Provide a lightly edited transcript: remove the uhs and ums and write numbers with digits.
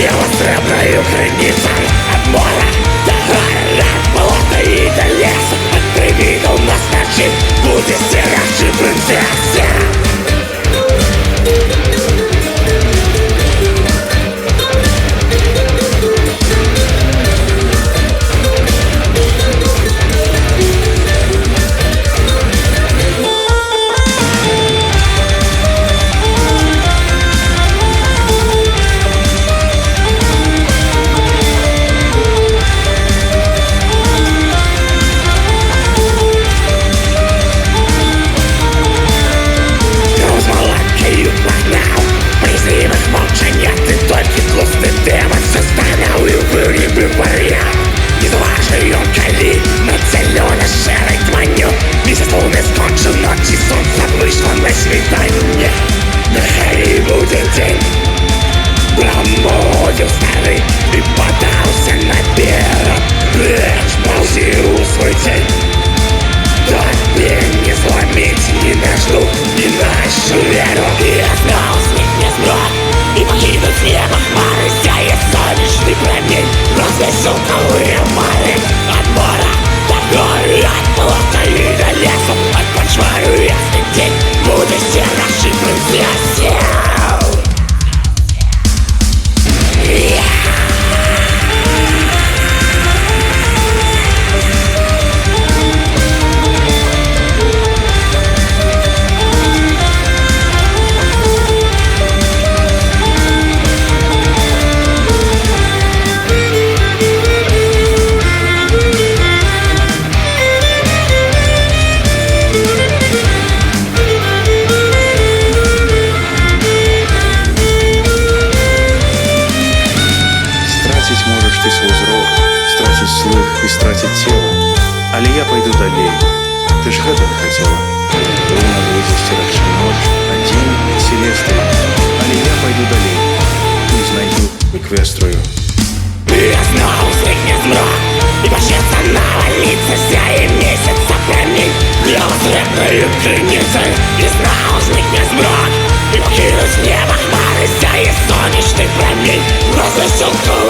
Небо среброю границей от моря до города, от болота и до леса. Привидел нас ночи, будет стиравший принцессе. Промолвил старый и подался наперед. Прячь, ползи свой тень. Топень не сломить ни нашу, ни нашу веру. И ознал снег не сброд, и покинуть небо хмары. Сяет солнечный промень, развесил колые мары. От мора до горы, от болота и до леса. От почвару ясный день, будущее нашей принцессе. Можешь ты свой зрок, стратить слых и стратить тело. Але я пойду далей, ты ж гэтага хотела. Луна будет стиравший ночь, а день селестрый. Але я пойду далей, не знайду эквеструю. Я знал, снег змрак, и почнется навалиться сяет месяца промень. Небо среброю границей, и знал, снег змрак, и покинуть небо хмары. Сяет солнечный промень, развесел